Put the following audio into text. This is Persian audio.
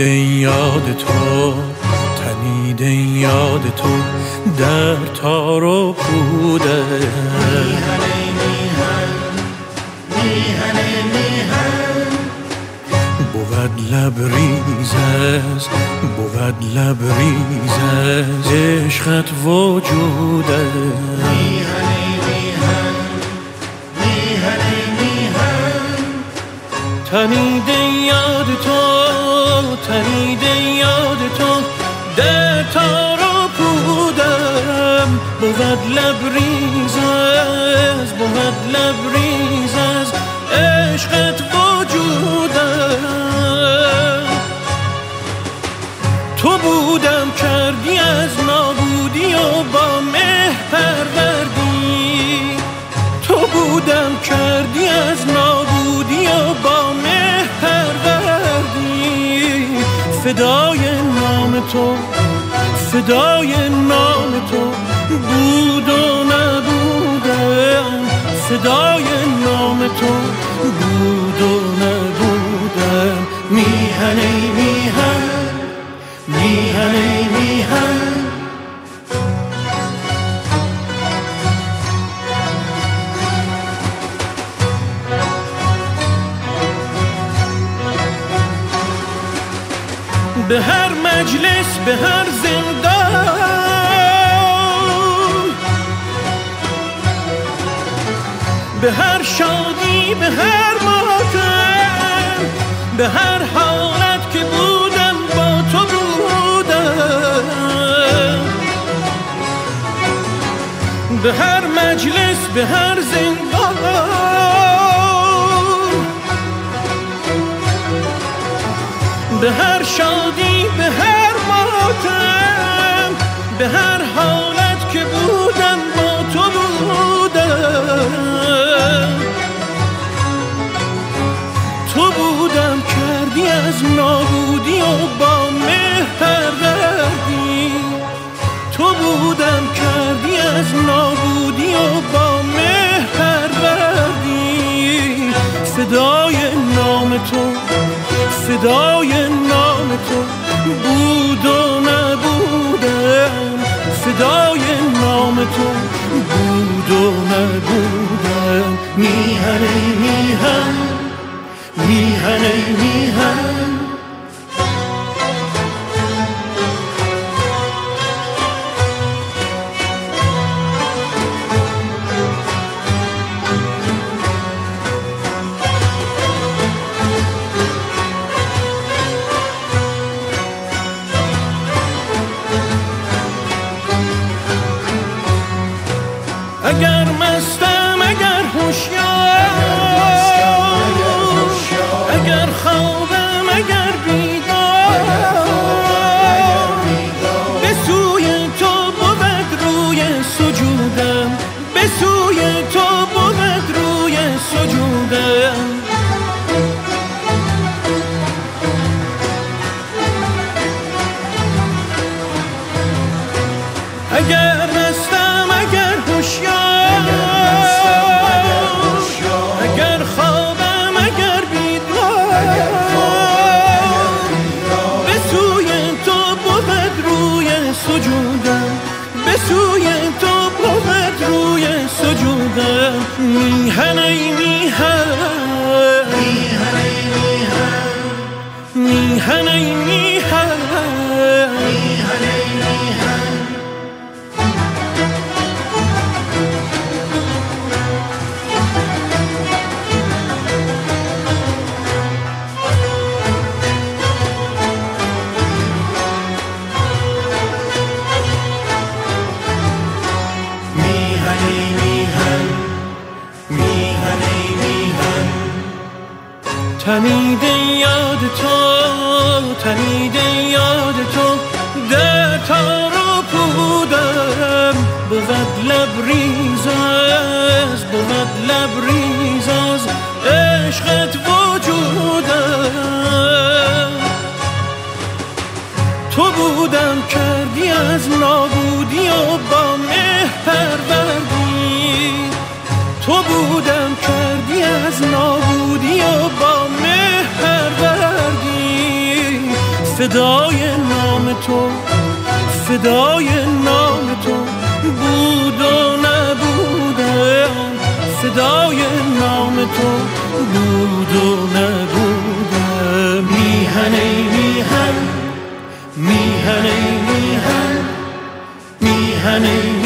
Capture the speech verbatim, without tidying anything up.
تنیده یاد تو، تنیده یاد تو در تار و پوده. میهنه میهن میهنه میهن بود لبریز است، بود لبریز است عشقت وجوده. میهنه میهن میهنه میهن تنیده یاد تو، تنیده یاد تو در تار و پودم. بود لبریز است، بود لبریز است عشقت وجودم. تو بودم کردی از نابودی و با مه پروردی. تو بودم کردی از نابودی و با مه پروردی. فدای نام تو، فدای نام تو بود و نبودم. فدای نام تو بود و نبودم. میهنه میهن میهنه میهن به هر مجلس، به هر زندان، به هر شادی، به هر ماتم، به هر حالت که بودم با تو بودم. به هر مجلس، به هر زندان، به هر شادی، به هر ماتم، به هر حالت که بودم با تو بودم. تو بودم کردی از نابودی و با مه پروردی. تو بودم کردی از نابودی و با مه پروردی. فدای نام تو، فدای نام تو بود و نبودم. فدای نام تو بود و نبودم. میهنه میهن میهنه میهن اگر مستم، اگر هوشیار، اگر خوابم، اگر بیدار، به سوی تو بود روی سجودم. به سوی تو بود روی سجودم. اگر مستم، اگر هوشیار، اگر خوابم، اگر بیدار، به سوی تو بود روی سجودم. به سوی تو بود روی سجودم. میهنه میهن میهنه میهن میهنه میهن میهنه میهن تنیده یاد تو، تنیده یاد تو در تار و پودم. بود لبریز است، بود لبریز است عشقت وجودم. تو بودم کردی از نابودی و با مه پروردی. تو بودم کردی از نابودی و با مه پروردی. فدای نام تو، فدای نام تو بود و نبودم، فدای نام تو بود و نبودم. میهن ای میهن، میهن ای میهن، میهن ای